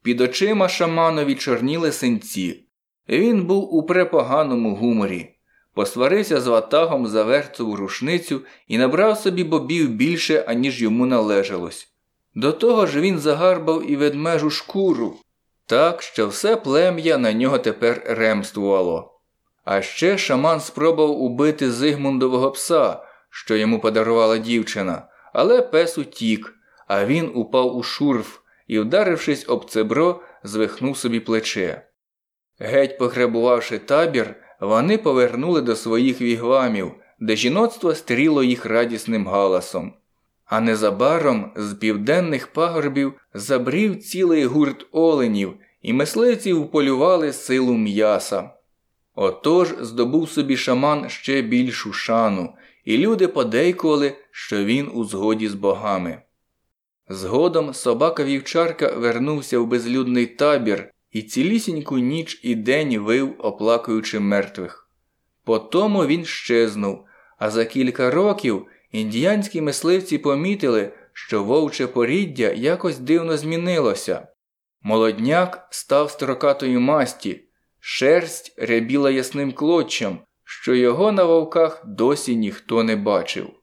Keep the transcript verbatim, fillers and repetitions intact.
Під очима шаманові чорніли синці. Він був у препоганому гуморі. Посварився з ватагом за верцову рушницю і набрав собі бобів більше, аніж йому належалось. До того ж він загарбав і ведмежу шкуру, так, що все плем'я на нього тепер ремствувало. А ще шаман спробував убити Зигмундового пса, що йому подарувала дівчина, але пес утік, а він упав у шурф і, вдарившись об цебро, звихнув собі плече. Геть пограбувавши табір, вони повернули до своїх вігвамів, де жіноцтво стріло їх радісним галасом. А незабаром з південних пагорбів забрів цілий гурт оленів, і мисливці вполювали силу м'яса. Отож здобув собі шаман ще більшу шану, і люди подейкували, що він у згоді з богами. Згодом собака-вівчарка вернувся в безлюдний табір і цілісіньку ніч і день вив, оплакуючи мертвих. Потому він щезнув, а за кілька років індіянські мисливці помітили, що вовче поріддя якось дивно змінилося. Молодняк став строкатої масті, шерсть рябіла ясним клоччям, що його на вовках досі ніхто не бачив.